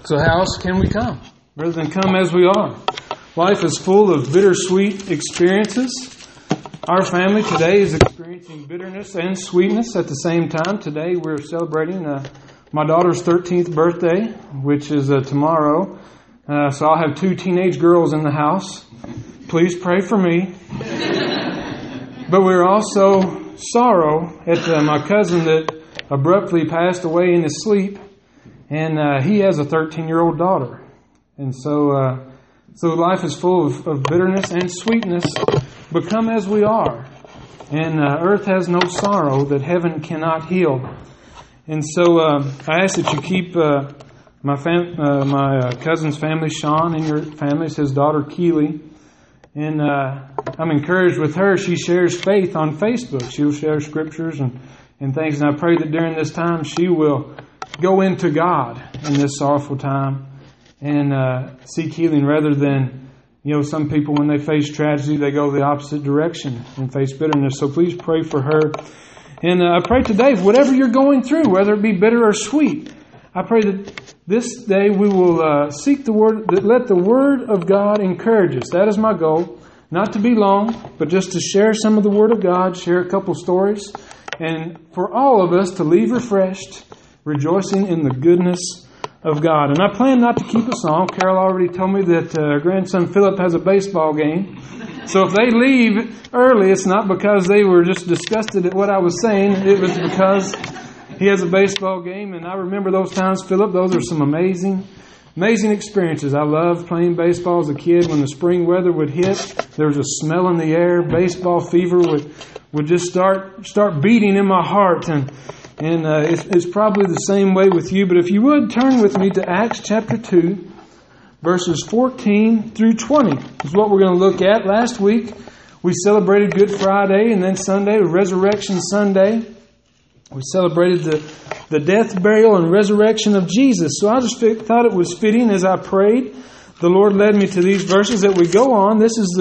So how else can we come rather than come as we are? Life is full of bittersweet experiences. Our family today is experiencing bitterness and sweetness at the same time. Today we're celebrating my daughter's 13th birthday, which is tomorrow. So I'll have 2 teenage girls in the house. Please pray for me. But we're also sorrow at my cousin that abruptly passed away in his sleep. And he has a 13-year-old daughter. And so life is full of bitterness and sweetness. But come as we are. And earth has no sorrow that heaven cannot heal. And so I ask that you keep my cousin's family, Sean, in your family. It's his daughter, Keely. And I'm encouraged with her. She shares faith on Facebook. She'll share scriptures and things. And I pray that during this time she will go into God in this sorrowful time and seek healing rather than, some people when they face tragedy, they go the opposite direction and face bitterness. So please pray for her. And I pray today, whatever you're going through, whether it be bitter or sweet, I pray that this day we will seek the Word, that let the Word of God encourage us. That is my goal. Not to be long, but just to share some of the Word of God, share a couple stories, and for all of us to leave refreshed, rejoicing in the goodness of God. And I plan not to keep us on. Carol already told me that our grandson Philip has a baseball game. So if they leave early, it's not because they were just disgusted at what I was saying. It was because he has a baseball game. And I remember those times, Philip. Those are some amazing experiences. I loved playing baseball as a kid. When the spring weather would hit, there was a smell in the air. Baseball fever would just start beating in my heart. And it's probably the same way with you. But if you would, turn with me to Acts chapter 2, verses 14 through 20 is what we're going to look at. Last week, we celebrated Good Friday, and then Sunday, Resurrection Sunday. We celebrated the death, burial, and resurrection of Jesus. So I just thought it was fitting as I prayed. The Lord led me to these verses that we go on. This is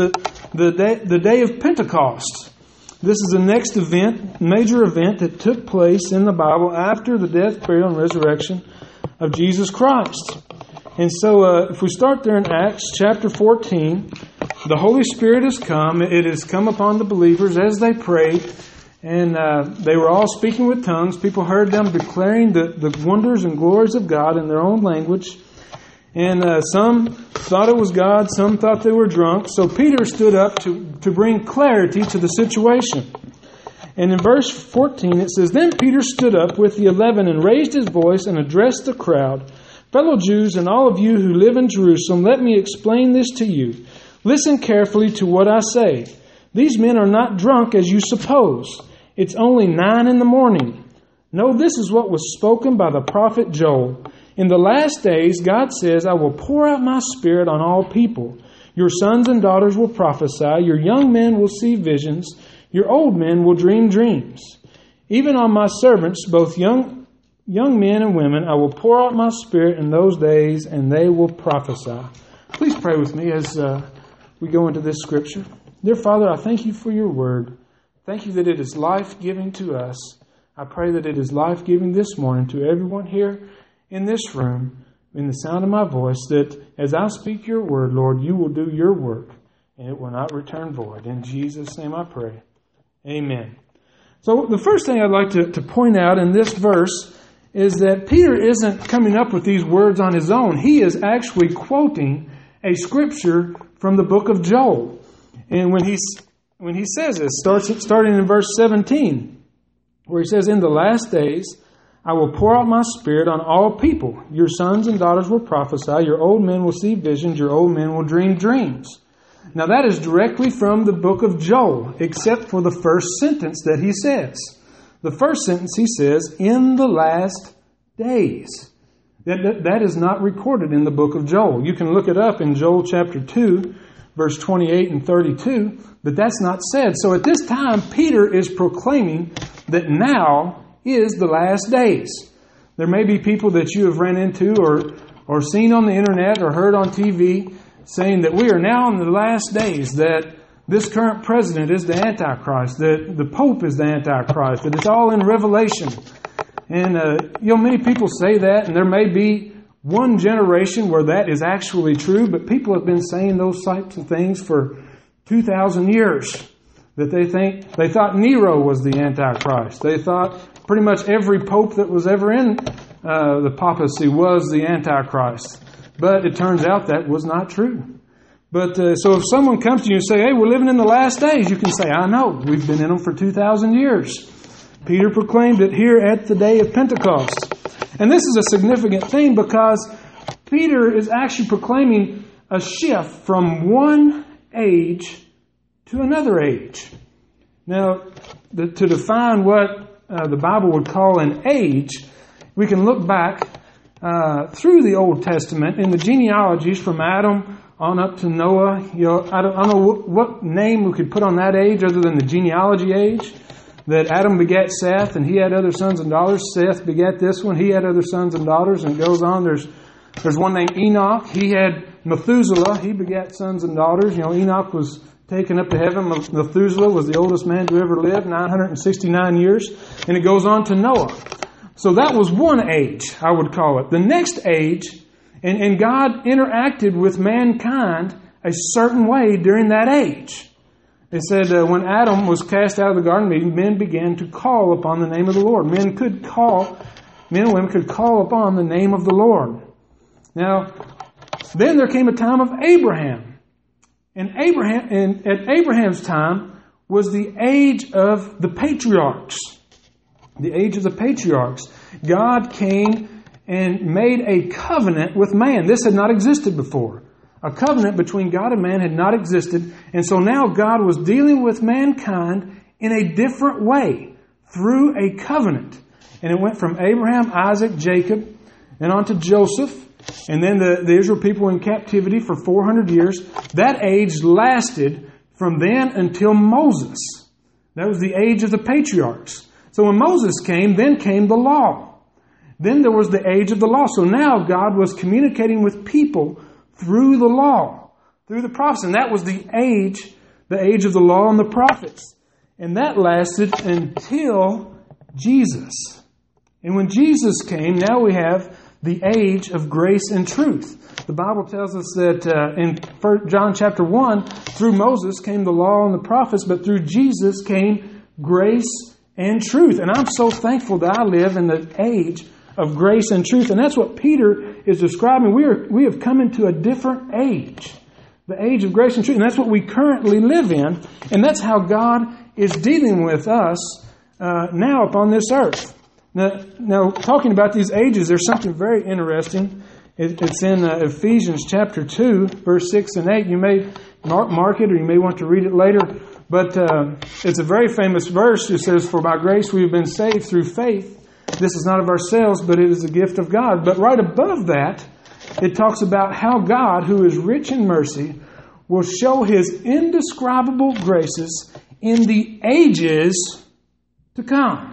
the day of Pentecost. This is the next major event that took place in the Bible after the death, burial, and resurrection of Jesus Christ. And so if we start there in Acts chapter 14, the Holy Spirit has come. It has come upon the believers as they prayed. And they were all speaking with tongues. People heard them declaring the wonders and glories of God in their own language. And some thought it was God. Some thought they were drunk. So Peter stood up to bring clarity to the situation. And in verse 14 it says, "Then Peter stood up with the 11 and raised his voice and addressed the crowd. 'Fellow Jews and all of you who live in Jerusalem, let me explain this to you. Listen carefully to what I say. These men are not drunk as you suppose. It's only 9 a.m. No, this is what was spoken by the prophet Joel. In the last days, God says, I will pour out my Spirit on all people. Your sons and daughters will prophesy. Your young men will see visions. Your old men will dream dreams. Even on my servants, both young men and women, I will pour out my Spirit in those days, and they will prophesy.'" Please pray with me as we go into this scripture. Dear Father, I thank you for your word. Thank you that it is life-giving to us. I pray that it is life-giving this morning to everyone here in this room, in the sound of my voice, that as I speak your word, Lord, you will do your work, and it will not return void. In Jesus' name I pray. Amen. So the first thing I'd like to point out in this verse is that Peter isn't coming up with these words on his own. He is actually quoting a scripture from the book of Joel. And when he says this, starting in verse 17, where he says, "In the last days, I will pour out my Spirit on all people. Your sons and daughters will prophesy. Your old men will see visions. Your old men will dream dreams." Now that is directly from the book of Joel, except for the first sentence that he says. The first sentence he says, "In the last days." That is not recorded in the book of Joel. You can look it up in Joel chapter 2, verse 28 and 32, but that's not said. So at this time, Peter is proclaiming that now is the last days. There may be people that you have ran into or seen on the internet or heard on TV saying that we are now in the last days, that this current president is the Antichrist, that the Pope is the Antichrist, that it's all in Revelation. And, many people say that, and there may be one generation where that is actually true, but people have been saying those types of things for 2,000 years. That they thought Nero was the Antichrist. They thought pretty much every pope that was ever in the papacy was the Antichrist. But it turns out that was not true. But so if someone comes to you and say, hey, we're living in the last days, you can say, I know, we've been in them for 2,000 years. Peter proclaimed it here at the day of Pentecost. And this is a significant thing because Peter is actually proclaiming a shift from one age to another age. Now, to define what the Bible would call an age, we can look back through the Old Testament in the genealogies from Adam on up to Noah. I don't know what name we could put on that age other than the genealogy age. That Adam begat Seth, and he had other sons and daughters. Seth begat this one, he had other sons and daughters, and it goes on. There's one named Enoch. He had Methuselah. He begat sons and daughters. Enoch was taken up to heaven. Methuselah was the oldest man to ever live, 969 years. And it goes on to Noah. So that was one age, I would call it. The next age, and God interacted with mankind a certain way during that age. It said when Adam was cast out of the garden, men began to call upon the name of the Lord. Men and women could call upon the name of the Lord. Now, then there came a time of Abraham. And at Abraham's time was the age of the patriarchs. The age of the patriarchs. God came and made a covenant with man. This had not existed before. A covenant between God and man had not existed. And so now God was dealing with mankind in a different way through a covenant. And it went from Abraham, Isaac, Jacob, and on to Joseph. And then the Israel people were in captivity for 400 years. That age lasted from then until Moses. That was the age of the patriarchs. So when Moses came, then came the law. Then there was the age of the law. So now God was communicating with people through the law, through the prophets. And that was the age of the law and the prophets. And that lasted until Jesus. And when Jesus came, now we have the age of grace and truth. The Bible tells us that in John chapter 1, through Moses came the law and the prophets, but through Jesus came grace and truth. And I'm so thankful that I live in the age of grace and truth. And that's what Peter is describing. We have come into a different age. The age of grace and truth. And that's what we currently live in. And that's how God is dealing with us now upon this earth. Now, talking about these ages, there's something very interesting. It's in Ephesians chapter 2, verse 6 and 8. You may mark it or you may want to read it later. But it's a very famous verse. It says, "For by grace we have been saved through faith. This is not of ourselves, but it is a gift of God." But right above that, it talks about how God, who is rich in mercy, will show His indescribable graces in the ages to come.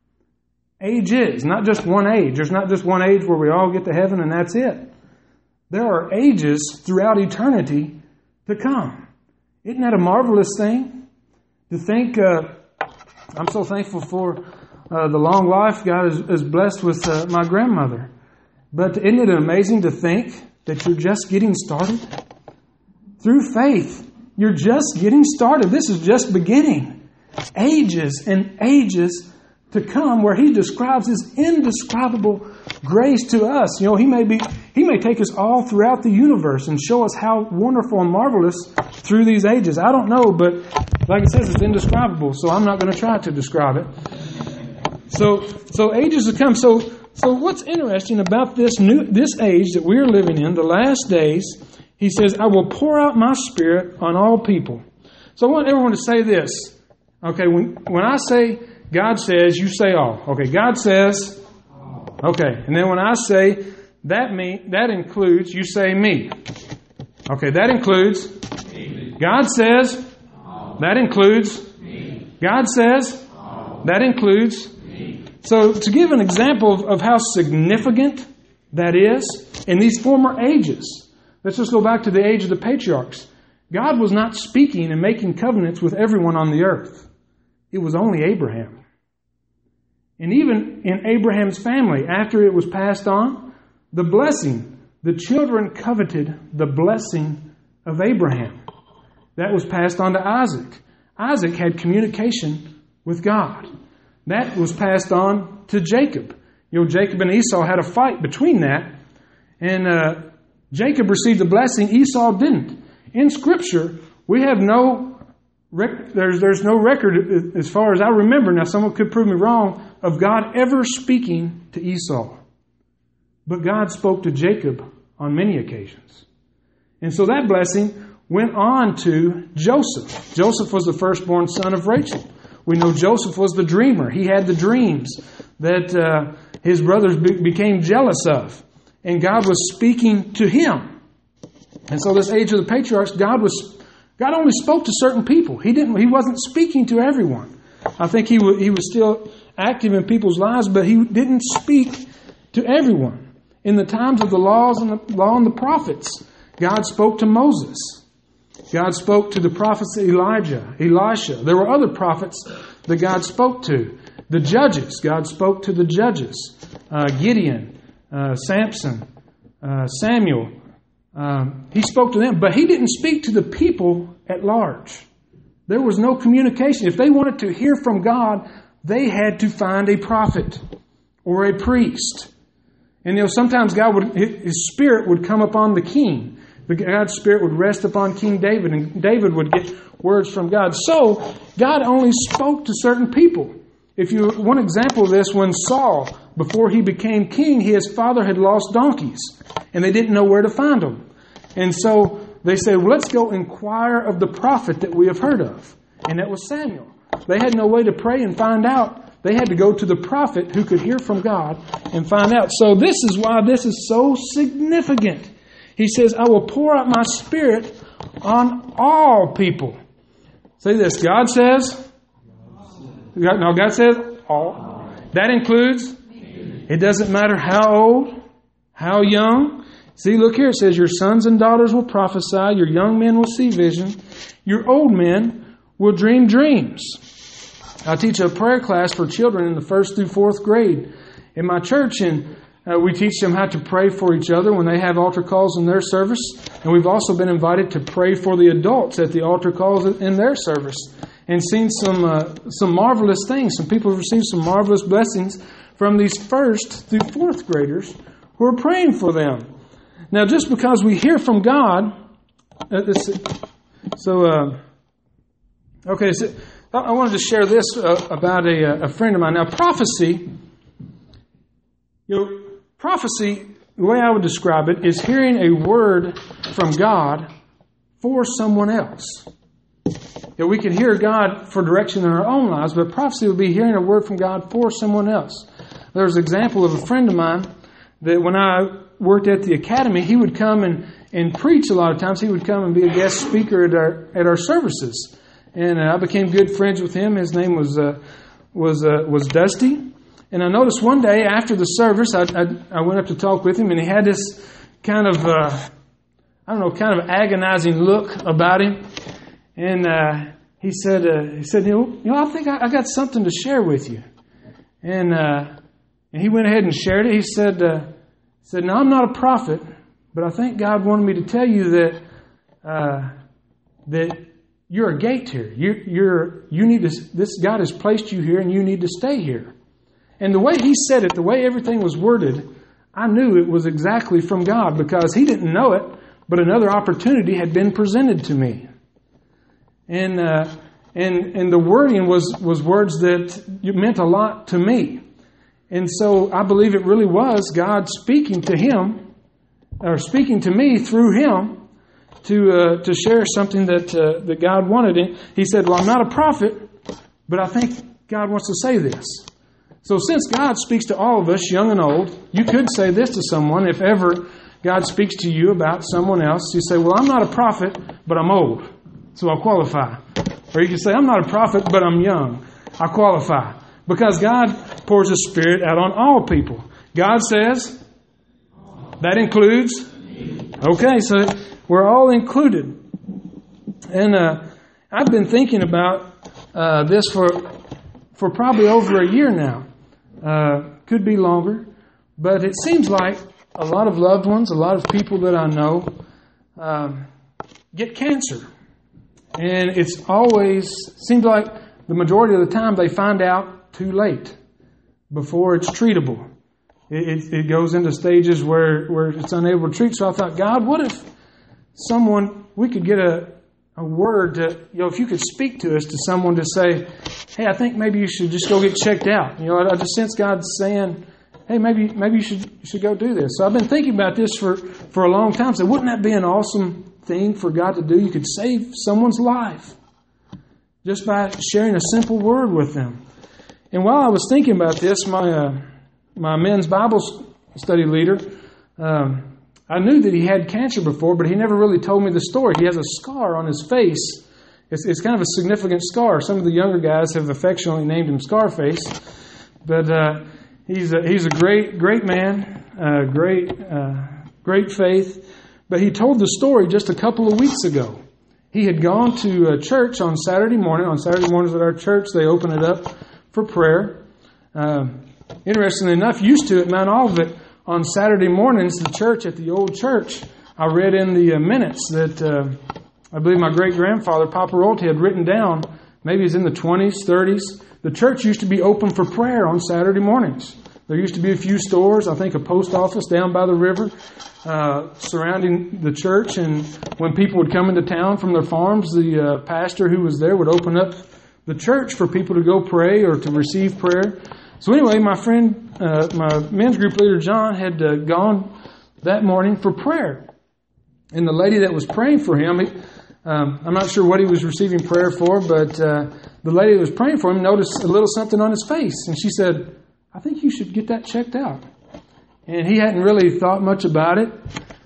Ages, not just one age. There's not just one age where we all get to heaven and that's it. There are ages throughout eternity to come. Isn't that a marvelous thing? To think, I'm so thankful for the long life God is blessed with my grandmother. But isn't it amazing to think that you're just getting started? Through faith, you're just getting started. This is just beginning. Ages and ages to come, where He describes His indescribable grace to us. He may take us all throughout the universe and show us how wonderful and marvelous through these ages. I don't know, but like it says, it's indescribable, so I'm not going to try to describe it. So ages to come. So what's interesting about this age that we're living in, the last days, He says, "I will pour out my Spirit on all people." So I want everyone to say this. Okay, when I say God says, you say all. Okay, God says. Okay, and then when I say that includes, you say me. Okay, that includes. God says. That includes. God says. That includes. So to give an example of how significant that is in these former ages, let's just go back to the age of the patriarchs. God was not speaking and making covenants with everyone on the earth. It was only Abraham. And even in Abraham's family, after it was passed on, the blessing. The children coveted the blessing of Abraham. That was passed on to Isaac. Isaac had communication with God. That was passed on to Jacob. Jacob and Esau had a fight between that. And Jacob received the blessing. Esau didn't. In Scripture, we have there's no record, as far as I remember, now someone could prove me wrong, of God ever speaking to Esau. But God spoke to Jacob on many occasions. And so that blessing went on to Joseph. Joseph was the firstborn son of Rachel. We know Joseph was the dreamer. He had the dreams that his brothers became jealous of. And God was speaking to him. And so this age of the patriarchs, God only spoke to certain people. He wasn't speaking to everyone. I think he was still active in people's lives, but he didn't speak to everyone. In the times of the law and the prophets, God spoke to Moses. God spoke to the prophets Elijah, Elisha. There were other prophets that God spoke to. The judges, God spoke to the judges. Gideon, Samson, Samuel. He spoke to them, but he didn't speak to the people at large. There was no communication. If they wanted to hear from God, they had to find a prophet or a priest. And sometimes His Spirit would come upon the king. God's Spirit would rest upon King David, and David would get words from God. So, God only spoke to certain people. One example of this, when Saul, before he became king, his father had lost donkeys, and they didn't know where to find them. And so they said, well, let's go inquire of the prophet that we have heard of. And that was Samuel. They had no way to pray and find out. They had to go to the prophet who could hear from God and find out. So this is why this is so significant. He says, I will pour out my Spirit on all people. Say this. God says, God says all. That includes, it doesn't matter how old, how young. See, look here. It says, your sons and daughters will prophesy. Your young men will see vision. Your old men will dream dreams. I teach a prayer class for children in the 1st through 4th grade in my church, and we teach them how to pray for each other when they have altar calls in their service. And we've also been invited to pray for the adults at the altar calls in their service, and seen some marvelous things. Some people have received some marvelous blessings from these 1st through 4th graders who are praying for them. Now, just because we hear from God, I wanted to share this about a friend of mine. Now, prophecy, the way I would describe it, is hearing a word from God for someone else. We can hear God for direction in our own lives, but prophecy would be hearing a word from God for someone else. There's an example of a friend of mine that when I worked at the academy, he would come and preach a lot of times. He would come and be a guest speaker at our services. And I became good friends with him. His name was Dusty. And I noticed one day after the service, I went up to talk with him, and he had this kind of agonizing look about him. And he said, I think I got something to share with you. And he went ahead and shared it. He said, no, I'm not a prophet, but I think God wanted me to tell you that you're a gate here. You need to. This God has placed you here, and you need to stay here. And the way he said it, the way everything was worded, I knew it was exactly from God, because he didn't know it, but another opportunity had been presented to me. And the wording was words that meant a lot to me. And so I believe it really was God speaking to him, or speaking to me through him, to share something that God wanted. And he said, well, I'm not a prophet, but I think God wants to say this. So since God speaks to all of us, young and old, you could say this to someone. If ever God speaks to you about someone else, you say, well, I'm not a prophet, but I'm old, so I'll qualify. Or you can say, I'm not a prophet, but I'm young. I qualify. Because God pours His Spirit out on all people. God says, that includes, okay, so we're all included. And I've been thinking about this for probably over a year now. Could be longer. But it seems like a lot of loved ones, a lot of people that I know get cancer. And it's always, seems like the majority of the time they find out too late before it's treatable. It goes into stages where it's unable to treat. So I thought, God, what if we could get a word to, if you could speak to us, to someone to say, hey, I think maybe you should just go get checked out. I just sense God saying, hey, maybe you should go do this. So I've been thinking about this for a long time. So wouldn't that be an awesome thing for God to do? You could save someone's life just by sharing a simple word with them. And while I was thinking about this, my men's Bible study leader, I knew that he had cancer before, but he never really told me the story. He has a scar on his face. It's kind of a significant scar. Some of the younger guys have affectionately named him Scarface. But he's a great man, great faith. But he told the story just a couple of weeks ago. He had gone to a church on Saturday morning. On Saturday mornings at our church, they open it up for prayer. Interestingly enough, used to at Mount Olivet, on Saturday mornings, the church at the old church, I read in the minutes that I believe my great-grandfather, Papa Rolte, had written down, maybe it's in the 20s, 30s, the church used to be open for prayer on Saturday mornings. There used to be a few stores, I think a post office down by the river surrounding the church, and when people would come into town from their farms, the pastor who was there would open up the church for people to go pray or to receive prayer. So anyway, my friend, my men's group leader, John, had gone that morning for prayer. And the lady that was praying for him, I'm not sure what he was receiving prayer for, but the lady that was praying for him noticed a little something on his face. And she said, I think you should get that checked out. And he hadn't really thought much about it.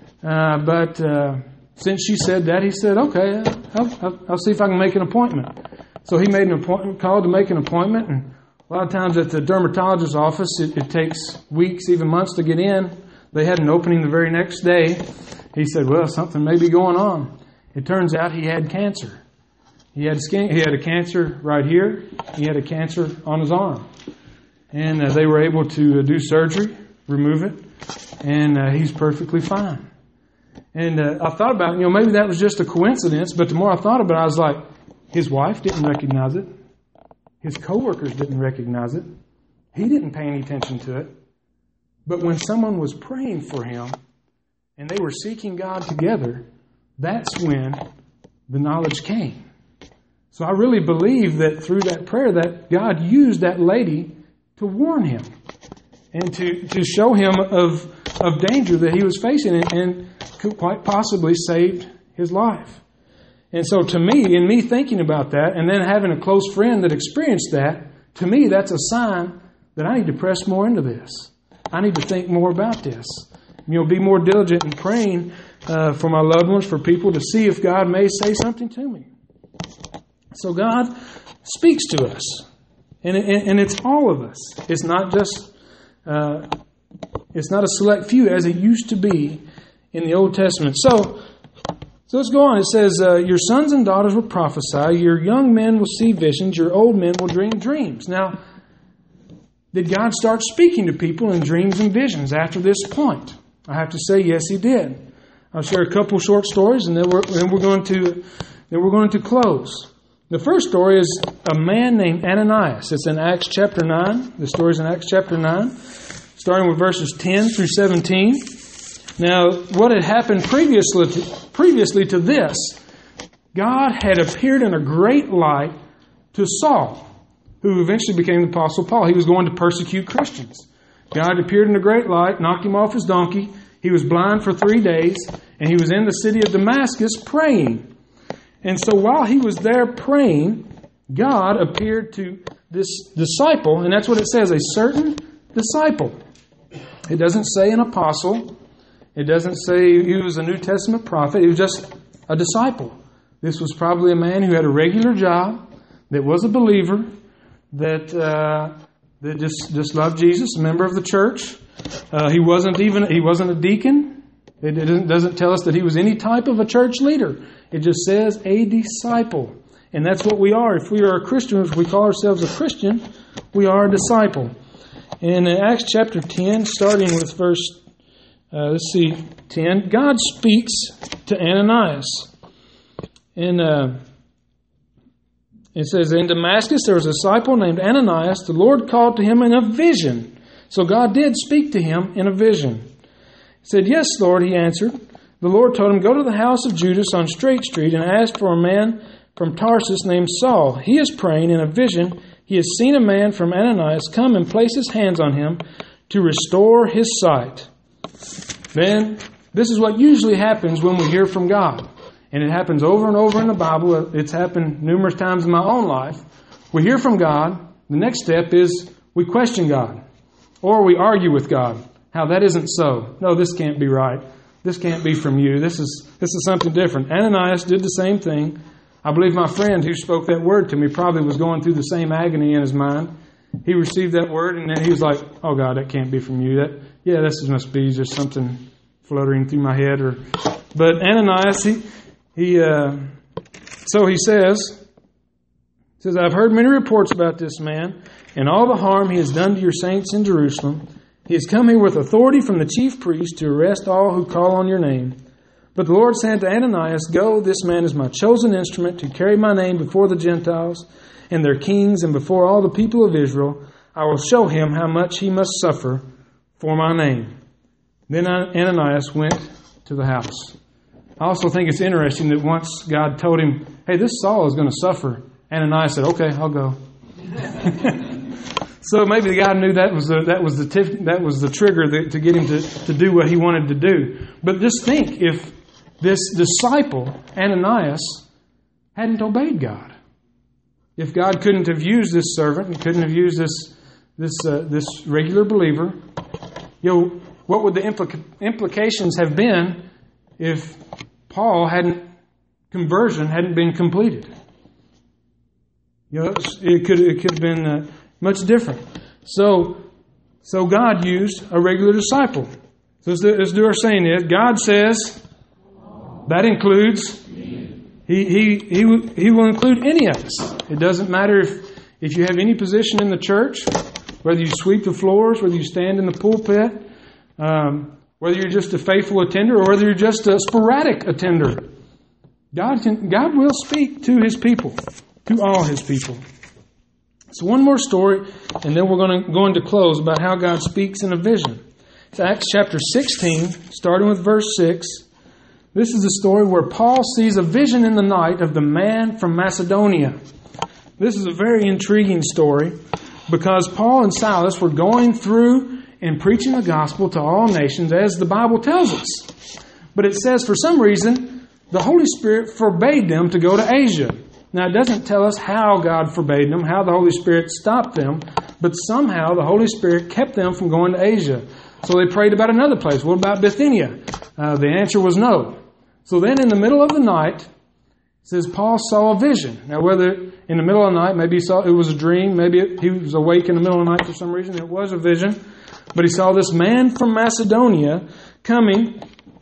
But since she said that, he said, okay, I'll see if I can make an appointment. So he made an appointment, called to make an appointment, and a lot of times at the dermatologist's office, it takes weeks, even months to get in. They had an opening the very next day. He said, well, something may be going on. It turns out he had cancer. He had a cancer right here. He had a cancer on his arm. And they were able to do surgery, remove it, and he's perfectly fine. And I thought about it, maybe that was just a coincidence, but the more I thought about it, I was like, his wife didn't recognize it. His coworkers didn't recognize it. He didn't pay any attention to it. But when someone was praying for him and they were seeking God together, that's when the knowledge came. So I really believe that through that prayer that God used that lady to warn him and to show him of danger that he was facing and could quite possibly saved his life. And so to me, in me thinking about that and then having a close friend that experienced that, to me that's a sign that I need to press more into this. I need to think more about this. Be more diligent in praying for my loved ones, for people, to see if God may say something to me. So God speaks to us. And it's all of us. It's not just, it's not a select few as it used to be in the Old Testament. So let's go on. It says, your sons and daughters will prophesy, your young men will see visions, your old men will dream dreams. Now, did God start speaking to people in dreams and visions after this point? I have to say, yes, He did. I'll share a couple short stories, and then we're going to close. The first story is a man named Ananias. It's in Acts chapter 9. The story is in Acts chapter 9, starting with verses 10 through 17. Now, what had happened previously to this, God had appeared in a great light to Saul, who eventually became the Apostle Paul. He was going to persecute Christians. God appeared in a great light, knocked him off his donkey. He was blind for 3 days, and he was in the city of Damascus praying. And so while he was there praying, God appeared to this disciple, and that's what it says, a certain disciple. It doesn't say an apostle. It doesn't say he was a New Testament prophet. He was just a disciple. This was probably a man who had a regular job, that was a believer, that just loved Jesus, a member of the church. He wasn't a deacon. It doesn't tell us that he was any type of a church leader. It just says a disciple. And that's what we are. If we are a Christian, if we call ourselves a Christian, we are a disciple. In Acts chapter 10, starting with verse let's see, 10. God speaks to Ananias. And it says, in Damascus there was a disciple named Ananias. The Lord called to him in a vision. So God did speak to him in a vision. He said, yes, Lord, he answered. The Lord told him, go to the house of Judas on Straight Street and ask for a man from Tarsus named Saul. He is praying in a vision. He has seen a man from Ananias come and place his hands on him to restore his sight. Then, this is what usually happens when we hear from God. And it happens over and over in the Bible. It's happened numerous times in my own life. We hear from God. The next step is we question God. Or we argue with God. How that isn't so. No, this can't be right. This can't be from you. This is something different. Ananias did the same thing. I believe my friend who spoke that word to me probably was going through the same agony in his mind. He received that word and then he was like, oh God, that can't be from you. This must be just something fluttering through my head. But Ananias, so he says, I've heard many reports about this man and all the harm he has done to your saints in Jerusalem. He has come here with authority from the chief priest to arrest all who call on your name. But the Lord said to Ananias, go, this man is my chosen instrument to carry my name before the Gentiles and their kings and before all the people of Israel. I will show him how much he must suffer for my name. Then Ananias went to the house. I also think it's interesting that once God told him, hey, this Saul is going to suffer, Ananias said, okay, I'll go. So maybe the guy knew that was the trigger to get him to do what he wanted to do. But just think, if this disciple, Ananias, hadn't obeyed God. If God couldn't have used this servant and couldn't have used this regular believer, what would the implications have been if conversion hadn't been completed? It could have been much different. So God used a regular disciple. So let's do our saying is, God says that includes, He will include any of us. It doesn't matter if you have any position in the church, whether you sweep the floors, whether you stand in the pulpit, whether you're just a faithful attender or whether you're just a sporadic attender. God will speak to His people, to all His people. So one more story, and then we're going to go into close about how God speaks in a vision. It's Acts chapter 16, starting with verse 6. This is a story where Paul sees a vision in the night of the man from Macedonia. This is a very intriguing story because Paul and Silas were going through and preaching the gospel to all nations as the Bible tells us. But it says for some reason the Holy Spirit forbade them to go to Asia. Now, it doesn't tell us how God forbade them, how the Holy Spirit stopped them, but somehow the Holy Spirit kept them from going to Asia. So they prayed about another place. What about Bithynia? The answer was no. So then in the middle of the night, it says Paul saw a vision. Now, whether in the middle of the night, maybe he saw it was a dream, maybe he was awake in the middle of the night for some reason, it was a vision. But he saw this man from Macedonia coming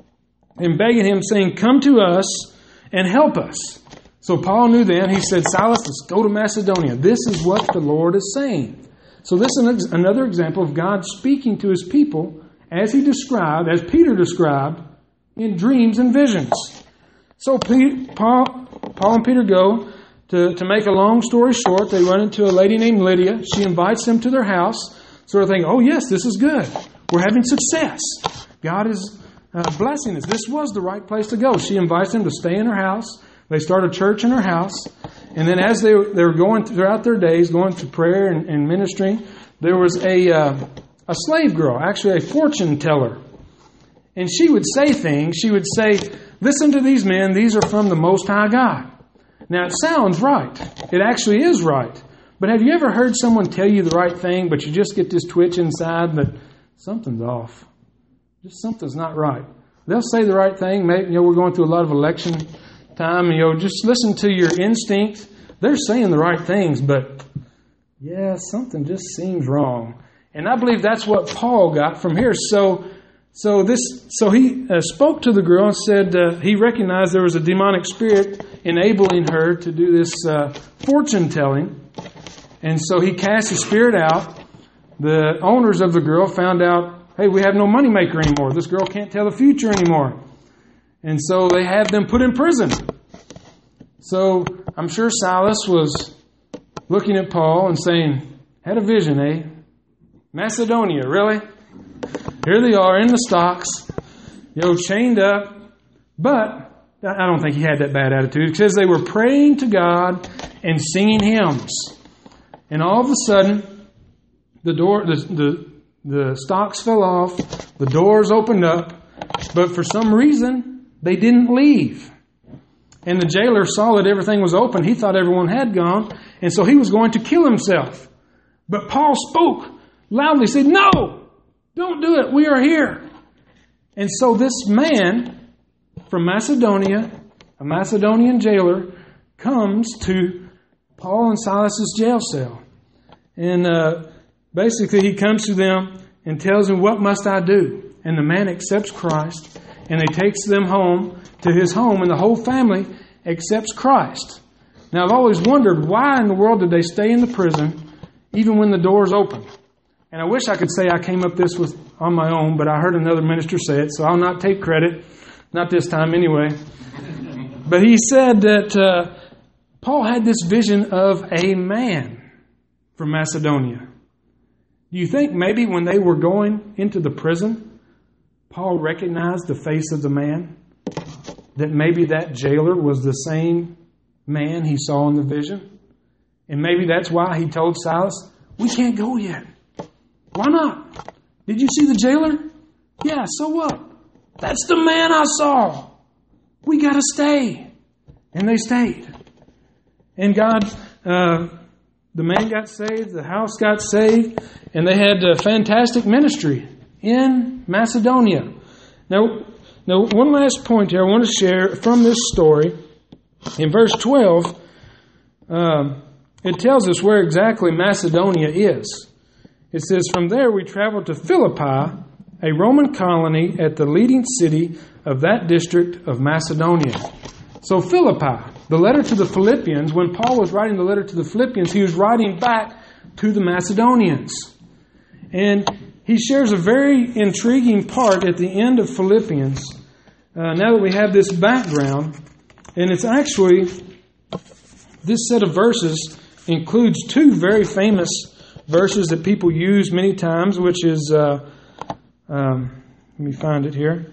and begging him, saying, come to us and help us. So Paul knew then, he said, Silas, let's go to Macedonia. This is what the Lord is saying. So this is another example of God speaking to His people as Peter described, in dreams and visions. So Paul and Peter go, to make a long story short, they run into a lady named Lydia. She invites them to their house. So they're thinking, oh yes, this is good. We're having success. God is blessing us. This was the right place to go. She invites them to stay in her house. They start a church in her house. And then as they were going throughout their days, going to prayer and ministry, there was a slave girl, actually a fortune teller. And she would say things. She would say, listen to these men. These are from the Most High God. Now, it sounds right. It actually is right. But have you ever heard someone tell you the right thing, but you just get this twitch inside that something's off? Just something's not right. They'll say the right thing. Maybe, we're going through a lot of election time, and just listen to your instinct. They're saying the right things, but something just seems wrong. And I believe that's what Paul got from here. So he spoke to the girl and said he recognized there was a demonic spirit enabling her to do this fortune telling. And so he cast the spirit out. The owners of the girl found out hey, we have no moneymaker anymore. This girl can't tell the future anymore. And so they have them put in prison. So I'm sure Silas was looking at Paul and saying, had a vision, eh? Macedonia, really? Here they are in the stocks, chained up. But I don't think he had that bad attitude. It says they were praying to God and singing hymns. And all of a sudden, the stocks fell off, the doors opened up, but for some reason, they didn't leave. And the jailer saw that everything was open. He thought everyone had gone, and so he was going to kill himself. But Paul spoke loudly, said, "No, don't do it. We are here." And so this man from Macedonia, a Macedonian jailer, comes to Paul and Silas's jail cell. And basically he comes to them and tells them, "What must I do?" And the man accepts Christ, and he takes them home to his home, and the whole family accepts Christ. Now, I've always wondered, why in the world did they stay in the prison even when the doors opened? And I wish I could say I came up this on my own, but I heard another minister say it, so I'll not take credit. Not this time anyway. But he said that Paul had this vision of a man from Macedonia. Do you think maybe when they were going into the prison, Paul recognized the face of the man? That maybe that jailer was the same man he saw in the vision? And maybe that's why he told Silas, "We can't go yet." "Why not?" "Did you see the jailer?" "Yeah, so what? That's the man I saw. We got to stay." And they stayed. And God, the man got saved, the house got saved, and they had a fantastic ministry in Macedonia. Now, one last point here I want to share from this story. In verse 12, it tells us where exactly Macedonia is. It says, "From there we traveled to Philippi, a Roman colony at the leading city of that district of Macedonia." So Philippi, the letter to the Philippians, when Paul was writing the letter to the Philippians, he was writing back to the Macedonians. And he shares a very intriguing part at the end of Philippians, now that we have this background. And it's actually, this set of verses includes two very famous verses that people use many times, which is, let me find it here,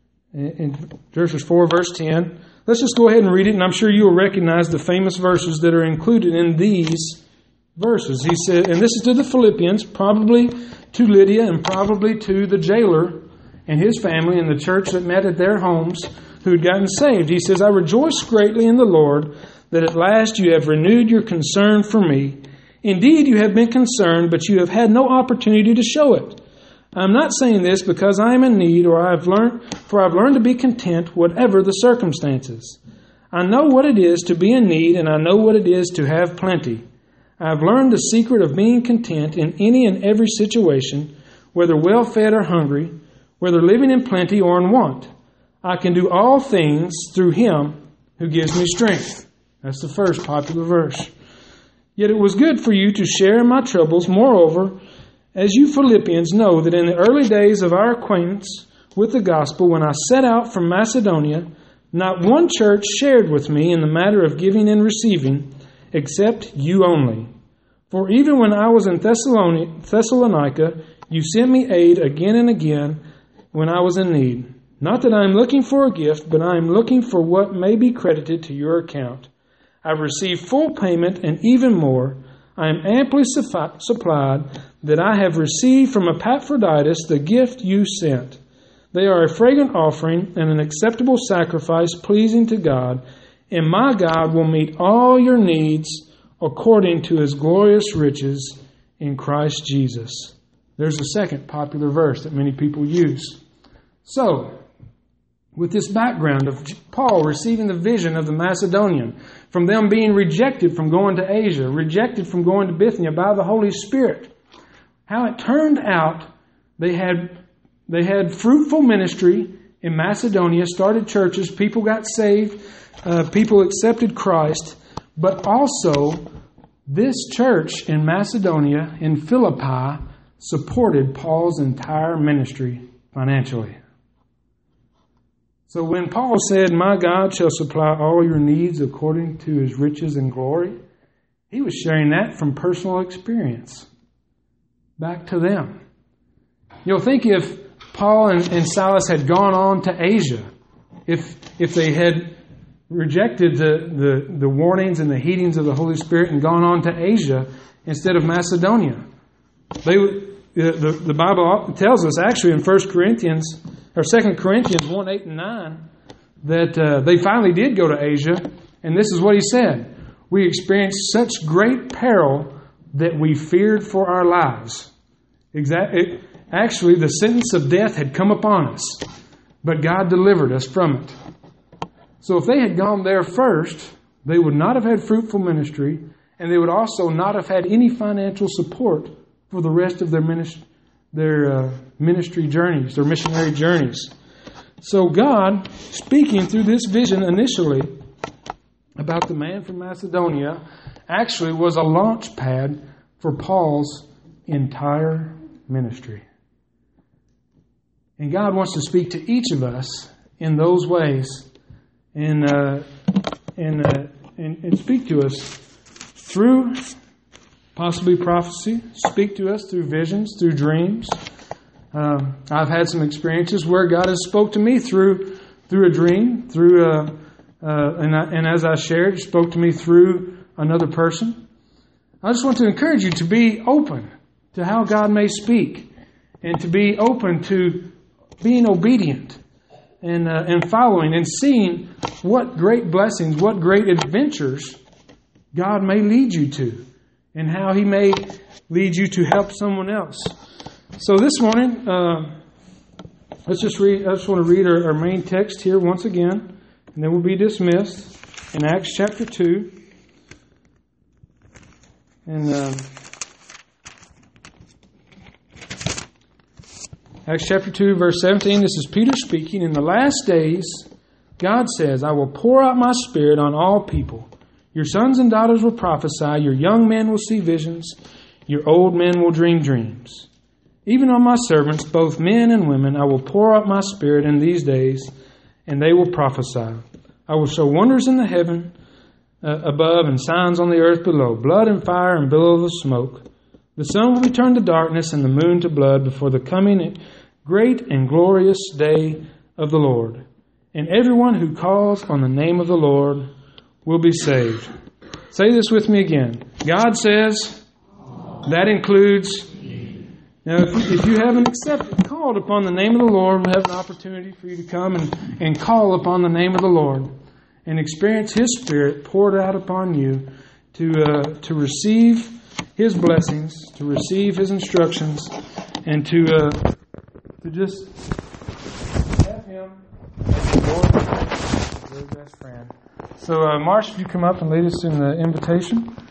in verses 4, verse 10. Let's just go ahead and read it, and I'm sure you will recognize the famous verses that are included in these verses. He said, and this is to the Philippians, probably to Lydia, and probably to the jailer and his family and the church that met at their homes who had gotten saved. He says, "I rejoice greatly in the Lord that at last you have renewed your concern for me. Indeed, you have been concerned, but you have had no opportunity to show it. I am not saying this because I am in need, or I've learned to be content, whatever the circumstances. I know what it is to be in need, and I know what it is to have plenty. I have learned the secret of being content in any and every situation, whether well-fed or hungry, whether living in plenty or in want. I can do all things through Him who gives me strength." That's the first popular verse. "Yet it was good for you to share in my troubles. Moreover, as you Philippians know that in the early days of our acquaintance with the gospel, when I set out from Macedonia, not one church shared with me in the matter of giving and receiving, except you only. For even when I was in Thessalonica, you sent me aid again and again when I was in need. Not that I am looking for a gift, but I am looking for what may be credited to your account. I've received full payment and even more. I am amply supplied that I have received from Epaphroditus the gift you sent. They are a fragrant offering and an acceptable sacrifice pleasing to God, and my God will meet all your needs according to His glorious riches in Christ Jesus." There's a second popular verse that many people use. So, with this background of Paul receiving the vision of the Macedonian, from them being rejected from going to Asia, rejected from going to Bithynia by the Holy Spirit, how it turned out they had fruitful ministry in Macedonia, started churches, people got saved, people accepted Christ, but also this church in Macedonia, in Philippi, supported Paul's entire ministry financially. So when Paul said, "My God shall supply all your needs according to His riches and glory," he was sharing that from personal experience back to them. You'll think if Paul and Silas had gone on to Asia, if they had rejected the warnings and the heedings of the Holy Spirit and gone on to Asia instead of Macedonia, the Bible tells us actually in 2 Corinthians 1, 8 and 9 that they finally did go to Asia, and this is what he said: "We experienced such great peril that we feared for our lives." Actually, the sentence of death had come upon us, but God delivered us from it. So if they had gone there first, they would not have had fruitful ministry, and they would also not have had any financial support for the rest of their ministry journeys, their missionary journeys. So God, speaking through this vision initially about the man from Macedonia, actually was a launch pad for Paul's entire ministry. And God wants to speak to each of us in those ways and speak to us through possibly prophecy, speak to us through visions, through dreams. I've had some experiences where God has spoke to me through a dream, and as I shared, spoke to me through another person. I just want to encourage you to be open to how God may speak, and to be open to being obedient and following and seeing what great blessings, what great adventures God may lead you to, and how He may lead you to help someone else. So this morning, let's just read. I just want to read our main text here once again, and then we'll be dismissed in Acts chapter 2. And Acts chapter 2, verse 17, this is Peter speaking. "In the last days, God says, I will pour out my Spirit on all people. Your sons and daughters will prophesy, your young men will see visions, your old men will dream dreams. Even on my servants, both men and women, I will pour out my Spirit in these days, and they will prophesy. I will show wonders in the heaven above and signs on the earth below, blood and fire and billows of smoke. The sun will be turned to darkness and the moon to blood before the coming great and glorious day of the Lord. And everyone who calls on the name of the Lord will be saved." Say this with me again. God says, that includes. Now, if you haven't called upon the name of the Lord, we have an opportunity for you to come and call upon the name of the Lord and experience His Spirit poured out upon you to receive His blessings, to receive His instructions, and to just have Him as the Lord, your best friend. So, Marsh, if you come up and lead us in the invitation.